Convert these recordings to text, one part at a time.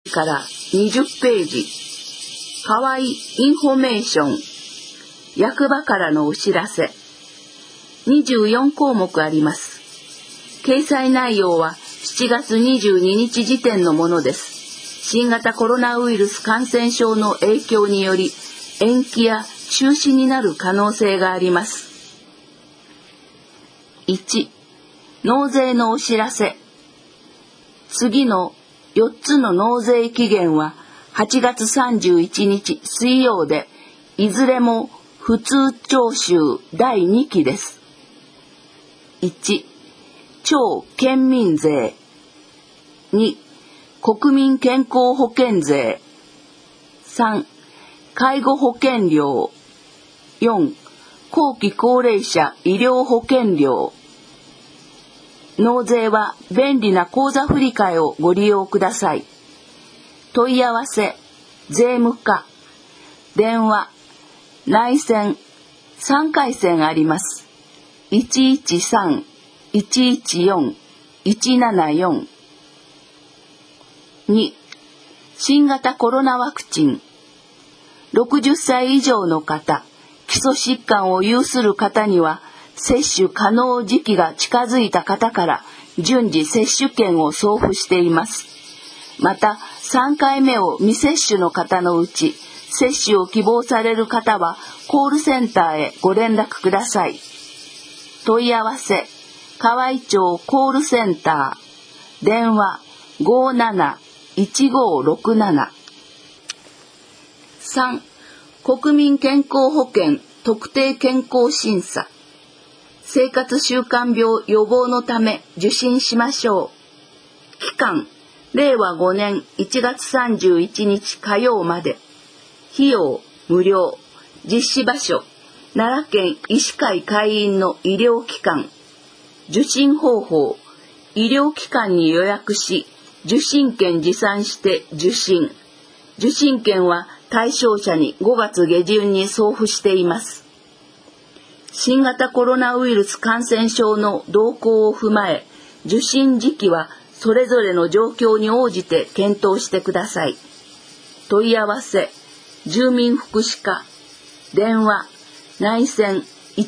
から20ページ。かわいいインフォメーション。役場からのお知らせ。24項目あります。掲載内容は7月22日時点のものです。新型コロナウイルス感染症の影響により延期や中止になる可能性があります。1、納税のお知らせ。次の4つの納税期限は8月31日水曜で、いずれも普通徴収第2期です。1、町県民税。2、国民健康保険税。3、介護保険料。4、後期高齢者医療保険料。納税は便利な口座振替をご利用ください。問い合わせ、税務課、電話、内線、3回線あります。113-114-174。2、新型コロナワクチン。60歳以上の方、基礎疾患を有する方には、接種可能時期が近づいた方から順次接種券を送付しています。また、3回目を未接種の方のうち、接種を希望される方は、コールセンターへご連絡ください。問い合わせ、河合町コールセンター、電話 57-1567。3、国民健康保険特定健康審査。生活習慣病予防のため受診しましょう。期間、令和5年1月31日火曜まで。費用、無料。実施場所、奈良県医師会会員の医療機関。受診方法、医療機関に予約し、受診券持参して受診。受診券は対象者に5月下旬に送付しています。新型コロナウイルス感染症の動向を踏まえ、受診時期はそれぞれの状況に応じて検討してください。問い合わせ、住民福祉課、電話、内線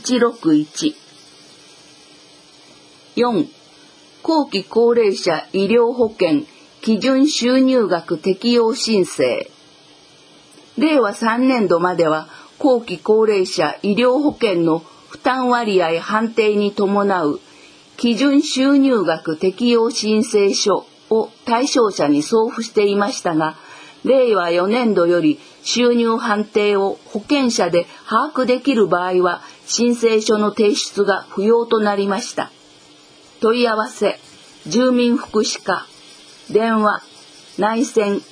161。4、後期高齢者医療保険基準収入額適用申請。令和3年度までは後期高齢者医療保険の負担割合判定に伴う基準収入額適用申請書を対象者に送付していましたが、令和4年度より収入判定を保険者で把握できる場合は申請書の提出が不要となりました。問い合わせ、住民福祉課、電話、内線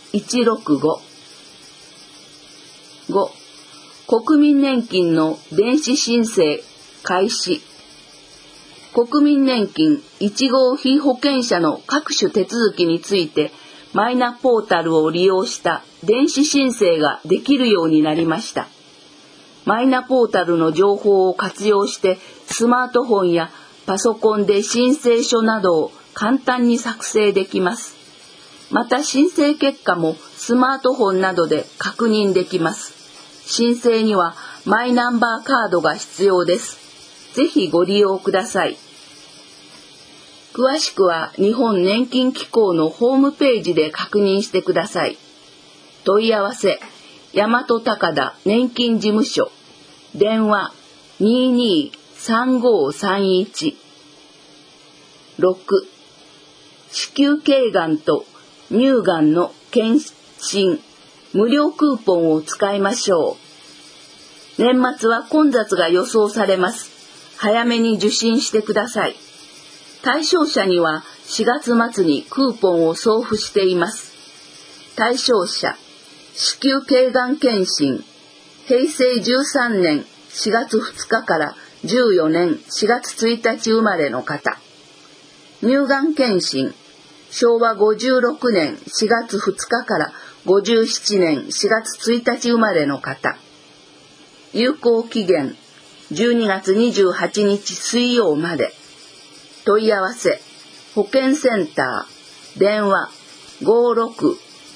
165。5、国民年金の電子申請開始。国民年金1号被保険者の各種手続きについてマイナポータルを利用した電子申請ができるようになりました。マイナポータルの情報を活用してスマートフォンやパソコンで申請書などを簡単に作成できます。また申請結果もスマートフォンなどで確認できます。申請にはマイナンバーカードが必要です。ぜひご利用ください。詳しくは日本年金機構のホームページで確認してください。問い合わせ、大和高田年金事務所、電話223531。6、子宮頸がんと乳がんの検診、無料クーポンを使いましょう。年末は混雑が予想されます。早めに受診してください。対象者には4月末にクーポンを送付しています。対象者、子宮頸がん検診、平成13年4月2日から14年4月1日生まれの方。乳がん検診、昭和56年4月2日から57年4月1日生まれの方。有効期限、12月28日水曜まで。問い合わせ、保健センター、電話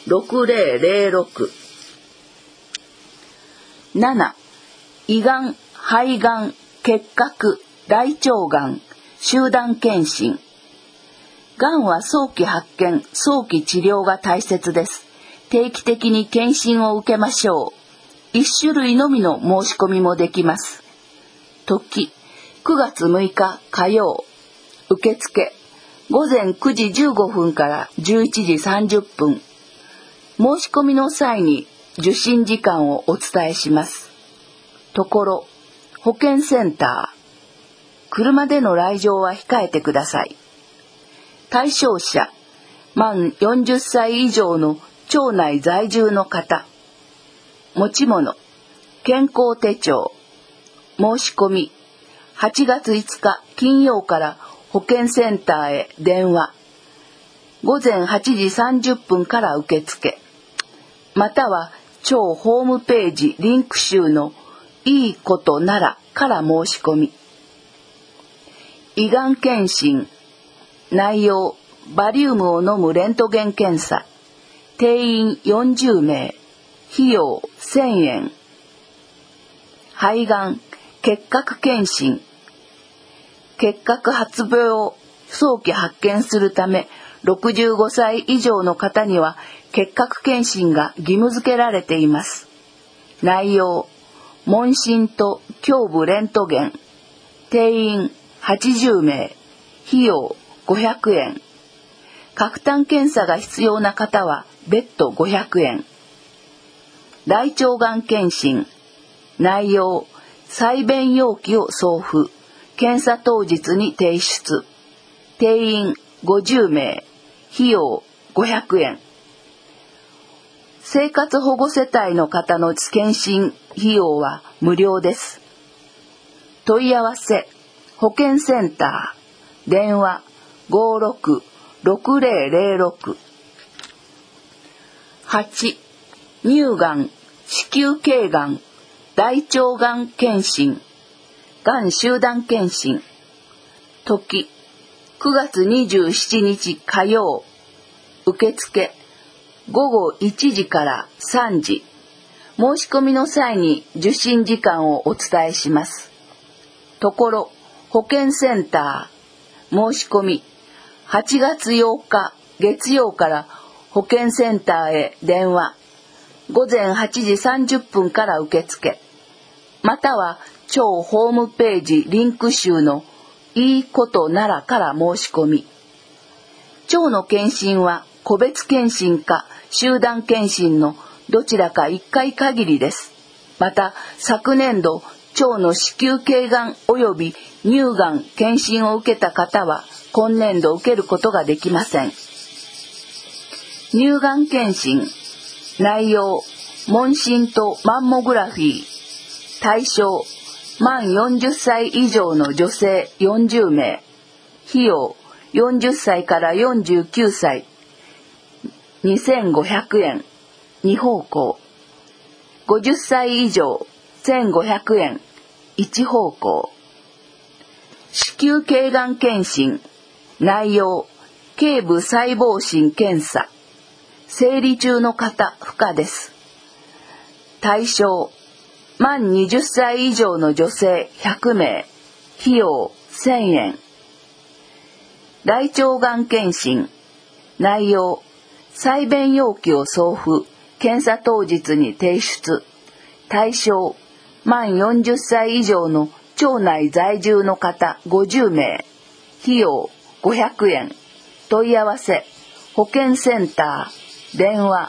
6006。7、胃がん、肺がん、結核、大腸がん、集団検診。がんは早期発見、早期治療が大切です。定期的に検診を受けましょう。1種類のみの申し込みもできます。時、9月6日火曜。受付、午前9時15分から11時30分。申し込みの際に受診時間をお伝えします。ところ、保健センター。車での来場は控えてください。対象者、満40歳以上の町内在住の方。持ち物、健康手帳。申し込み、8月5日金曜から保健センターへ電話。午前8時30分から受付。または町ホームページリンク集のいいことならから申し込み。胃がん検診。内容、バリウムを飲むレントゲン検査。定員40名。費用1000円。肺がん、結核検診。結核発病を早期発見するため、65歳以上の方には結核検診が義務付けられています。内容、問診と胸部レントゲン。定員80名。費用500円。核炭検査が必要な方は別途500円。大腸がん検診。内容、採便容器を送付。検査当日に提出。定員50名。費用500円。生活保護世帯の方の検診費用は無料です。問い合わせ、保健センター。電話56-6006。8、乳がん、子宮頸がん、大腸がん検診。がん集団検診。時、9月27日火曜。受付、午後1時から3時。申し込みの際に受診時間をお伝えします。ところ、保健センター。申し込み、8月8日月曜から保健センターへ電話。午前8時30分から受付。または、町ホームページリンク集のいいことならから申し込み。町の検診は個別検診か集団検診のどちらか1回限りです。また昨年度町の子宮頸がん及び乳がん検診を受けた方は今年度受けることができません。乳がん検診。内容、問診とマンモグラフィー。対象、満40歳以上の女性40名。費用、40歳から49歳。2500円。2方向。50歳以上、1500円。1方向。子宮頸がん検診。内容、頸部細胞診検査。生理中の方、不可です。対象、満20歳以上の女性100名。費用1000円。大腸がん検診。内容、採便容器を送付。検査当日に提出。対象、満40歳以上の町内在住の方50名。費用500円。問い合わせ、保健センター。電話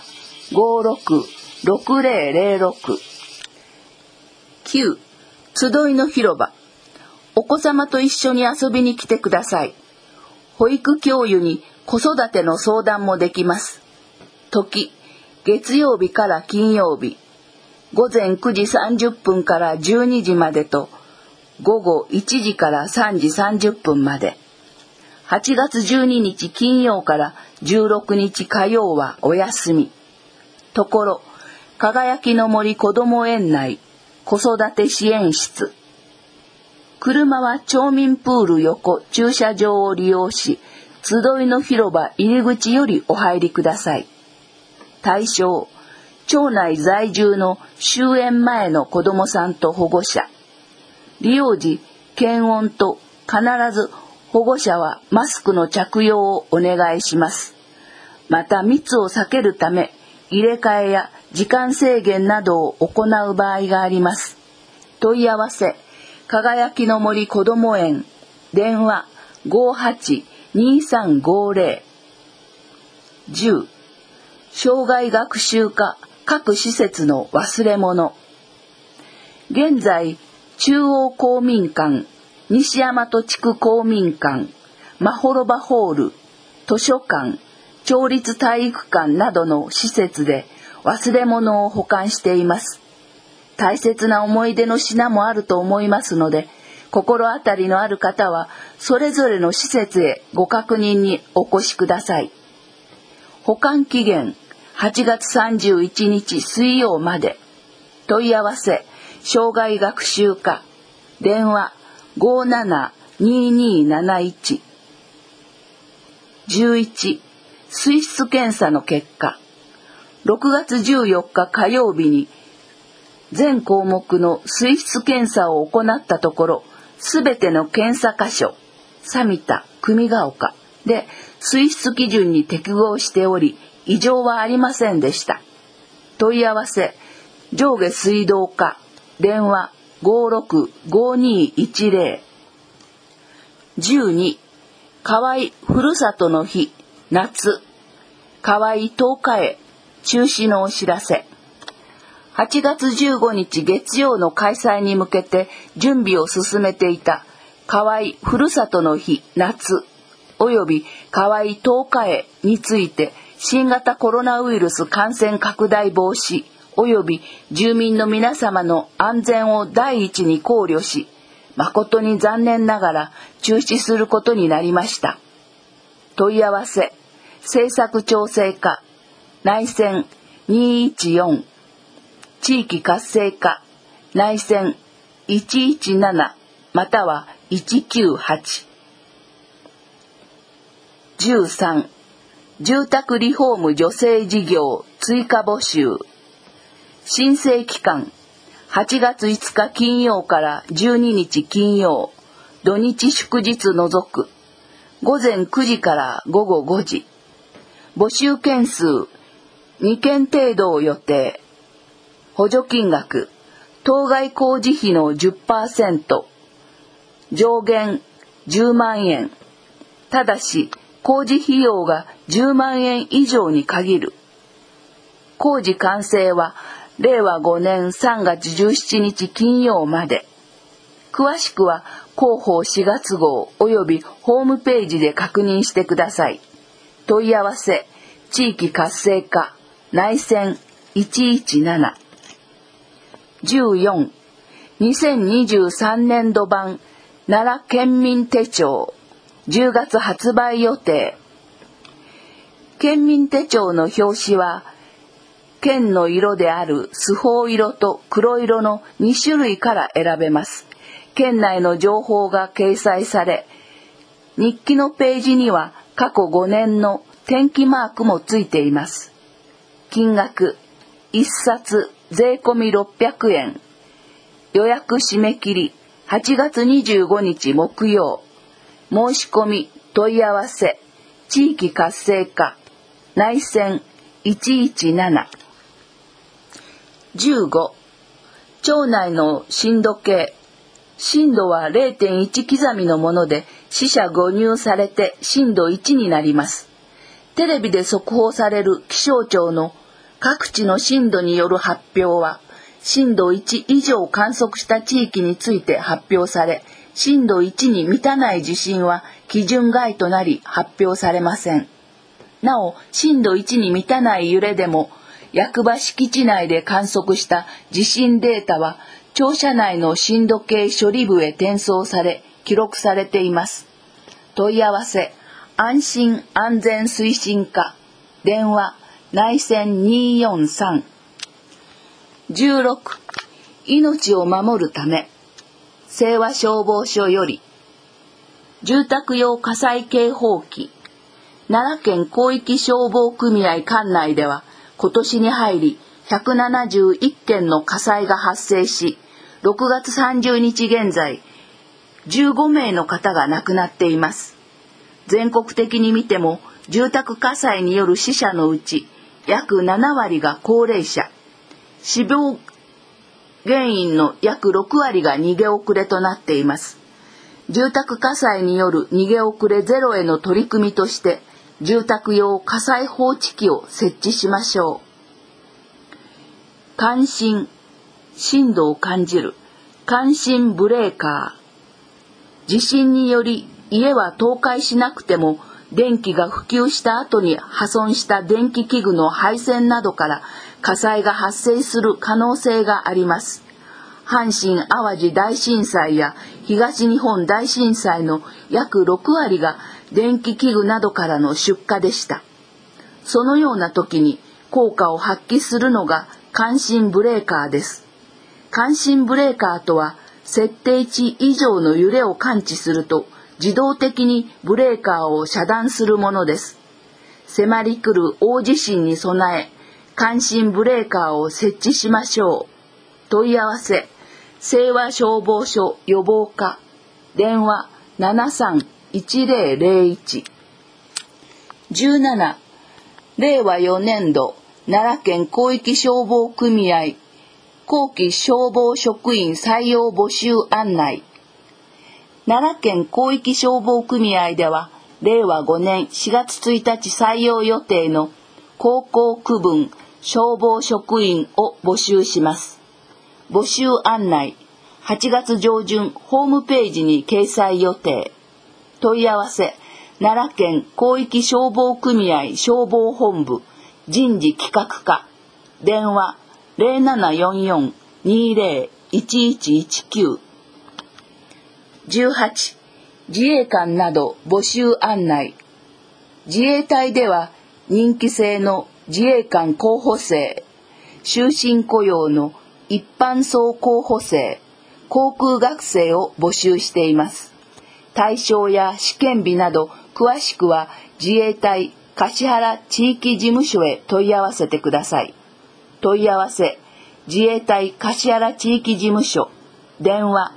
56-6006。9、集いの広場。お子様と一緒に遊びに来てください。保育教諭に子育ての相談もできます。時、月曜日から金曜日。午前9時30分から12時までと、午後1時から3時30分まで。8月12日金曜から16日火曜はお休み。ところ、輝きの森こども園内子育て支援室。車は町民プール横駐車場を利用し、集いの広場入り口よりお入りください。 対象、町内在住の終園前の子どもさんと保護者。利用時、検温と必ず保護者はマスクの着用をお願いします。また密を避けるため、入れ替えや時間制限などを行う場合があります。問い合わせ、輝きの森こども園、電話 58-2350。10、障害学習課各施設の忘れ物。現在、中央公民館、西大和地区公民館、まほろばホール、図書館、町立体育館などの施設で忘れ物を保管しています。大切な思い出の品もあると思いますので、心当たりのある方はそれぞれの施設へご確認にお越しください。保管期限8月31日水曜まで。問い合わせ、障害学習課、電話 57-2271。11、水質検査の結果。6月14日火曜日に全項目の水質検査を行ったところ、すべての検査箇所、鮫田、久美ヶ丘で水質基準に適合しており、異常はありませんでした。問い合わせ、上下水道課、電話 56-5210。12、河合ふるさとの日、夏、河合10日へ中止のお知らせ。8月15日月曜の開催に向けて準備を進めていた河合ふるさとの日、夏、および河合10日へについて、新型コロナウイルス感染拡大防止および住民の皆様の安全を第一に考慮し、誠に残念ながら中止することになりました。問い合わせ、政策調整課、内線214、地域活性化、内線117または198。13、住宅リフォーム助成事業追加募集。申請期間、8月5日金曜から12日金曜、土日祝日除く、午前9時から午後5時。募集件数、2件程度を予定。補助金額、当該工事費の 10%、上限10万円。ただし、工事費用が10万円以上に限る。工事完成は令和5年3月17日金曜まで。詳しくは広報4月号およびホームページで確認してください。問い合わせ、地域活性化、内線117。14、2023年度版奈良県民手帳10月発売予定。県民手帳の表紙は県の色であるスフォー色と黒色の2種類から選べます。県内の情報が掲載され、日記のページには過去5年の天気マークもついています。金額1冊税込み600円。予約締め切り8月25日木曜。申し込み問い合わせ、地域活性化、内線117。15、町内の震度計。震度は 0.1 刻みのもので、四捨五入されて震度1になります。テレビで速報される気象庁の各地の震度による発表は、震度1以上観測した地域について発表され、震度1に満たない地震は基準外となり発表されません。なお、震度1に満たない揺れでも、役場敷地内で観測した地震データは、庁舎内の震度計処理部へ転送され、記録されています。問い合わせ、安心安全推進課、電話、内線243。16、命を守るため。清和消防署より、住宅用火災警報器、奈良県広域消防組合管内では、 今年に入り171件の火災が発生し、6月30日現在、15名の方が亡くなっています。全国的に見ても、住宅火災による死者のうち、約7割が高齢者、死亡原因の約6割が逃げ遅れとなっています。住宅火災による逃げ遅れゼロへの取り組みとして、住宅用火災報知器を設置しましょう。感震、震度を感じる、感震ブレーカー。地震により家は倒壊しなくても、電気が普及した後に破損した電気器具の配線などから火災が発生する可能性があります。阪神・淡路大震災や東日本大震災の約6割が電気器具などからの出火でした。そのような時に効果を発揮するのが感震ブレーカーです。感震ブレーカーとは、設定値以上の揺れを感知すると自動的にブレーカーを遮断するものです。迫り来る大地震に備え、感震ブレーカーを設置しましょう。問い合わせ、清和消防署予防課、電話73-1001。17、令和4年度奈良県広域消防組合後期消防職員採用募集案内。奈良県広域消防組合では、令和5年4月1日採用予定の高校区分消防職員を募集します。募集案内、8月上旬ホームページに掲載予定。問い合わせ、奈良県広域消防組合消防本部人事企画課、電話0744-20-1119。18、自衛官など募集案内。自衛隊では任期制の自衛官候補生、終身雇用の一般層候補生、航空学生を募集しています。対象や試験日など詳しくは自衛隊橿原地域事務所へ問い合わせてください。問い合わせ、自衛隊橿原地域事務所、電話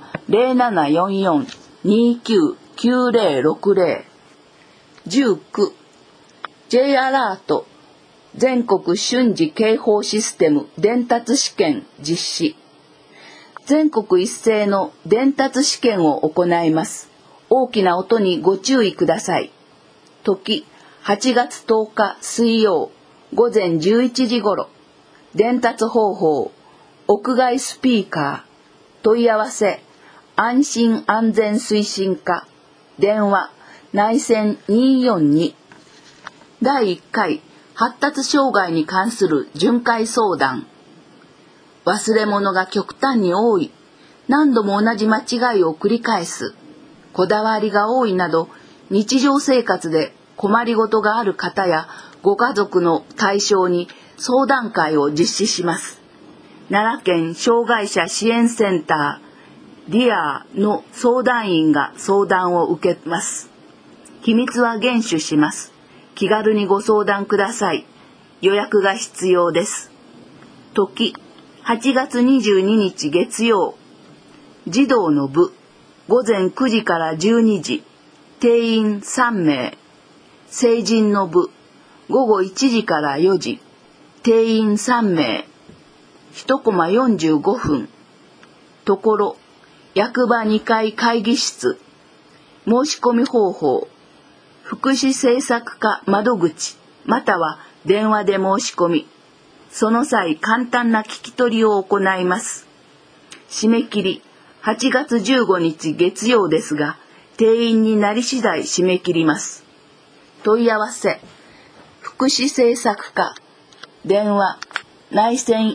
0744-299060。19、J アラート全国瞬時警報システム伝達試験実施。全国一斉の伝達試験を行います。大きな音にご注意ください。時、8月10日水曜午前11時頃。伝達方法、屋外スピーカー。問い合わせ、安心安全推進課。電話、内線242。第1回、発達障害に関する巡回相談。忘れ物が極端に多い。何度も同じ間違いを繰り返す。こだわりが多いなど、日常生活で困りごとがある方やご家族の対象に相談会を実施します。奈良県障害者支援センター、ディアーの相談員が相談を受けます。秘密は厳守します。気軽にご相談ください。予約が必要です。時、8月22日月曜。児童の部、午前9時から12時。定員3名。成人の部、午後1時から4時。定員3名。1コマ45分。ところ、役場2階会議室。申し込み方法。福祉政策課窓口または電話で申し込み。その際簡単な聞き取りを行います。締め切り8月15日月曜ですが、定員になり次第締め切ります。問い合わせ、福祉政策課、電話、内線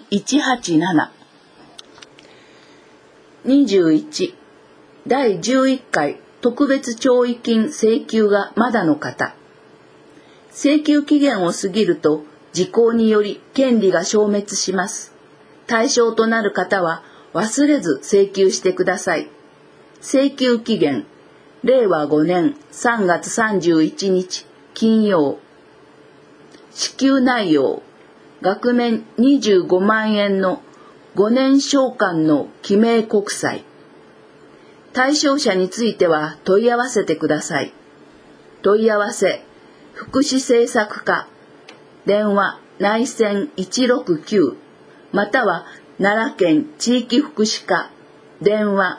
187。21、第11回特別弔慰金請求がまだの方。請求期限を過ぎると時効により権利が消滅します。対象となる方は忘れず請求してください。請求期限、令和5年3月31日金曜。支給内容、 額面25万円の5年償還の記名国債。対象者については問い合わせてください。問い合わせ、福祉政策課、電話内線169、または奈良県地域福祉課、電話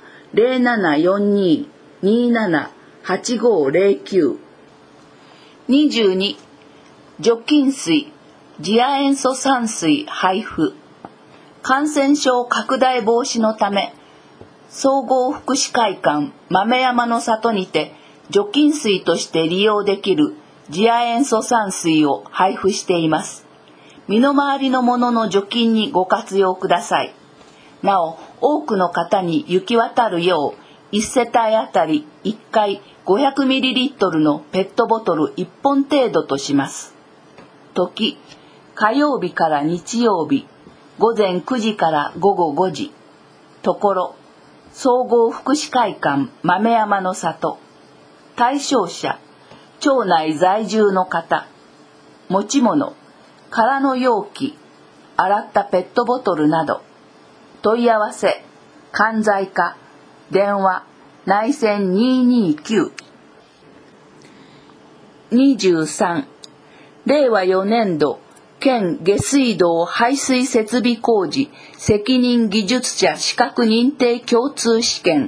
0742-278509。22、除菌水、次亜塩素酸水配布。感染症拡大防止のため、総合福祉会館豆山の里にて除菌水として利用できる次亜塩素酸水を配布しています。身の回りのものの除菌にご活用ください。なお、多くの方に行き渡るよう、1世帯あたり1回 500ml のペットボトル1本程度とします。時、火曜日から日曜日、午前9時から午後5時。ところ、総合福祉会館豆山の里。対象者、町内在住の方。持ち物、空の容器、洗ったペットボトルなど。問い合わせ、関西課、電話、内線229。23、令和4年度、県下水道排水設備工事責任技術者資格認定共通試験。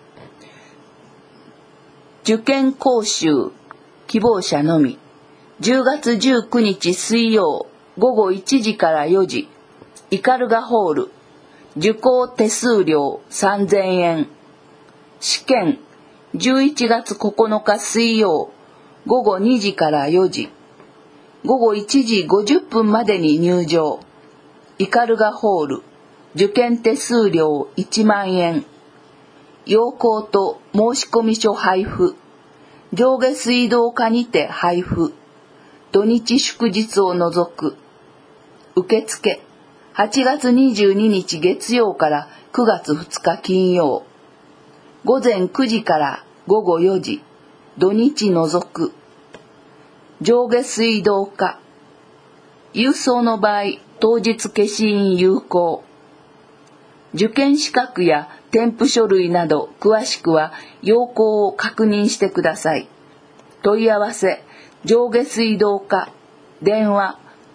受験講習、希望者のみ。10月19日水曜、午後1時から4時、イカルガホール。受講手数料3000円。試験、11月9日水曜、午後2時から4時。午後1時50分までに入場。イカルガホール。受験手数料1万円。要項と申込書配布。上下水道課にて配布。土日祝日を除く。受付。8月22日月曜から9月2日金曜。午前9時から午後4時。土日除く。上下水道課。郵送の場合、当日消印有効。受験資格や添付書類など詳しくは要項を確認してください。問い合わせ、上下水道課。電話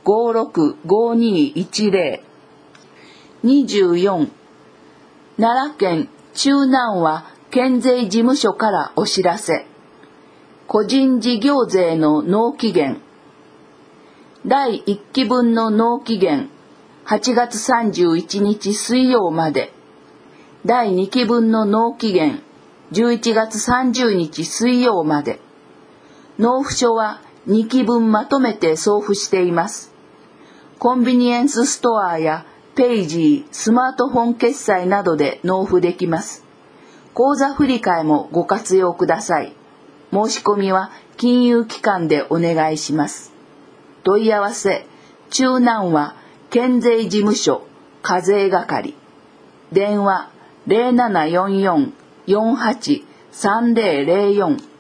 565210。24、奈良県中南和県税事務所からお知らせ。個人事業税の納期限。第1期分の納期限、8月31日水曜まで。第2期分の納期限、11月30日水曜まで。納付書は2期分まとめて送付しています。コンビニエンスストアやペイジー、スマートフォン決済などで納付できます。口座振替もご活用ください。申し込みは金融機関でお願いします。問い合わせ、中南和県税事務所課税係。電話0744-483004。